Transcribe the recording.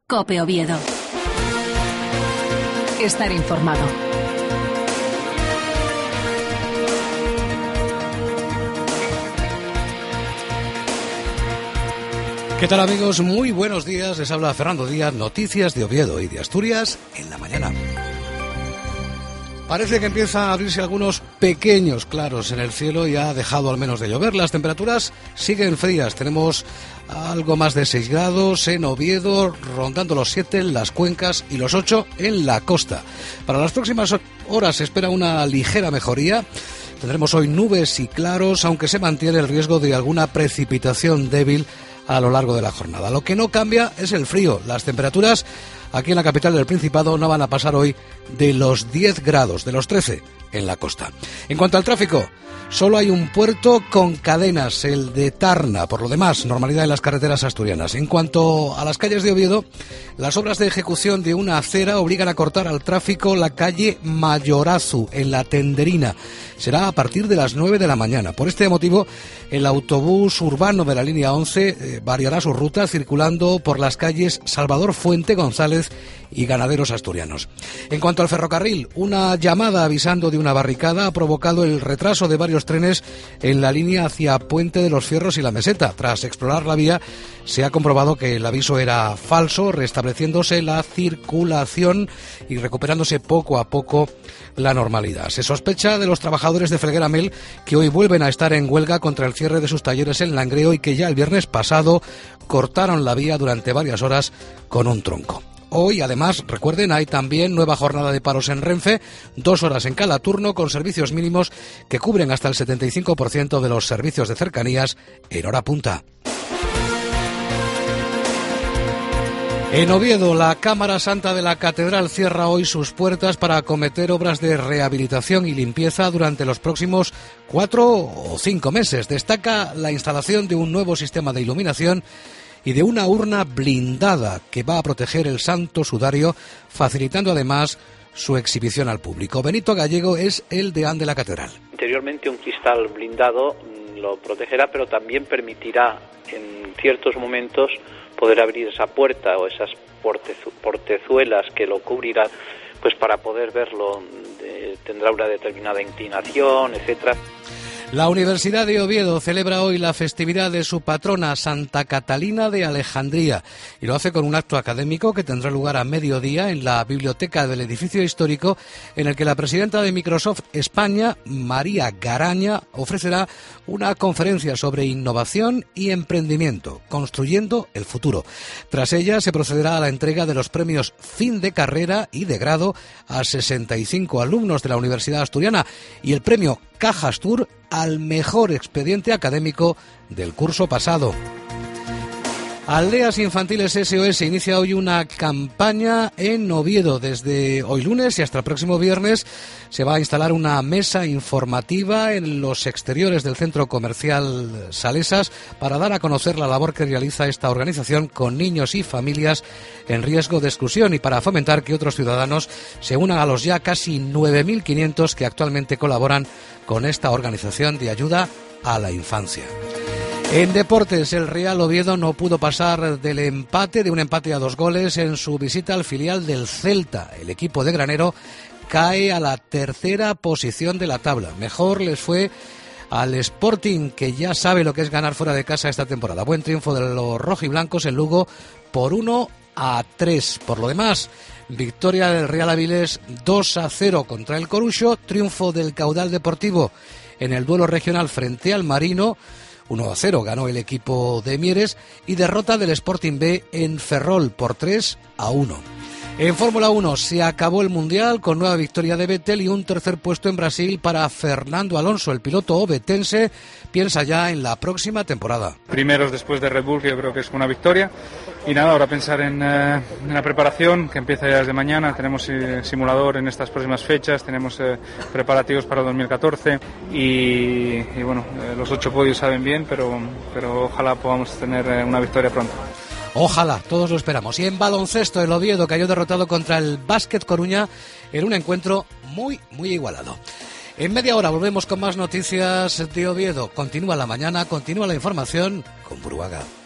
COPE Oviedo. Estar informado. ¿Qué tal, amigos? Muy buenos días. Les habla Fernando Díaz. Noticias de Oviedo y de Asturias en la mañana. Parece que empiezan a abrirse algunos pequeños claros en el cielo y ha dejado al menos de llover. Las temperaturas siguen frías. Tenemos algo más de 6 grados en Oviedo, rondando los 7 en las cuencas y los 8 en la costa. Para las próximas horas se espera una ligera mejoría. Tendremos hoy nubes y claros, aunque se mantiene el riesgo de alguna precipitación débil a lo largo de la jornada. Lo que no cambia es el frío. Las temperaturas aquí en la capital del Principado no van a pasar hoy de los 10 grados, de los 13 en la costa. En cuanto al tráfico, solo hay un puerto con cadenas, el de Tarna. Por lo demás, normalidad en las carreteras asturianas. En cuanto a las calles de Oviedo, las obras de ejecución de una acera obligan a cortar al tráfico la calle Mayorazu, en la Tenderina. Será a partir de las 9 de la mañana. Por este motivo, el autobús urbano de la línea 11 variará su ruta circulando por las calles Salvador Fuente González y Ganaderos Asturianos. En cuanto al ferrocarril, una llamada avisando de una barricada ha provocado el retraso de varios trenes en la línea hacia Puente de los Fierros y la Meseta. Tras explorar la vía, se ha comprobado que el aviso era falso, restableciéndose la circulación y recuperándose poco a poco la normalidad. Se sospecha de los trabajadores de Felguera-Mel, que hoy vuelven a estar en huelga contra el cierre de sus talleres en Langreo y que ya el viernes pasado cortaron la vía durante varias horas con un tronco. Hoy, además, recuerden, hay también nueva jornada de paros en Renfe, 2 horas en cada turno, con servicios mínimos que cubren hasta el 75% de los servicios de cercanías en hora punta. En Oviedo, la Cámara Santa de la Catedral cierra hoy sus puertas para acometer obras de rehabilitación y limpieza durante los próximos 4 o 5 meses. Destaca la instalación de un nuevo sistema de iluminación y de una urna blindada que va a proteger el Santo Sudario, facilitando además su exhibición al público. Benito Gallego es el deán de la catedral. Interiormente un cristal blindado lo protegerá, pero también permitirá en ciertos momentos poder abrir esa puerta o esas portezuelas que lo cubrirán, pues para poder verlo. Tendrá una determinada inclinación, etcétera. La Universidad de Oviedo celebra hoy la festividad de su patrona, Santa Catalina de Alejandría, y lo hace con un acto académico que tendrá lugar a mediodía en la biblioteca del edificio histórico, en el que la presidenta de Microsoft España, María Garaña, ofrecerá una conferencia sobre innovación y emprendimiento, construyendo el futuro. Tras ella se procederá a la entrega de los premios fin de carrera y de grado a 65 alumnos de la Universidad Asturiana y el premio Cajastur al mejor expediente académico del curso pasado. Aldeas Infantiles SOS inicia hoy una campaña en Oviedo. Desde hoy lunes y hasta el próximo viernes se va a instalar una mesa informativa en los exteriores del centro comercial Salesas para dar a conocer la labor que realiza esta organización con niños y familias en riesgo de exclusión y para fomentar que otros ciudadanos se unan a los ya casi 9.500 que actualmente colaboran con esta organización de ayuda a la infancia. En deportes, el Real Oviedo no pudo pasar de un empate a 2 goles en su visita al filial del Celta. El equipo de Granero cae a la tercera posición de la tabla. Mejor les fue al Sporting, que ya sabe lo que es ganar fuera de casa esta temporada. Buen triunfo de los rojiblancos en Lugo por 1-3. Por lo demás, victoria del Real Avilés 2-0 contra el Coruxo, triunfo del Caudal Deportivo en el duelo regional frente al Marino, 1-0 ganó el equipo de Mieres, y derrota del Sporting B en Ferrol por 3-1. En Fórmula 1 se acabó el Mundial con nueva victoria de Vettel y un tercer puesto en Brasil para Fernando Alonso. El piloto ovetense piensa ya en la próxima temporada. Primeros después de Red Bull, que yo creo que es una victoria. Y nada, ahora pensar en la preparación, que empieza ya desde mañana. Tenemos simulador en estas próximas fechas, tenemos preparativos para 2014 y bueno, los 8 podios saben bien, pero ojalá podamos tener una victoria pronto. Ojalá, todos lo esperamos. Y en baloncesto, el Oviedo cayó derrotado contra el Básquet Coruña en un encuentro muy igualado. En media hora volvemos con más noticias de Oviedo. Continúa la mañana, continúa la información con Buruaga.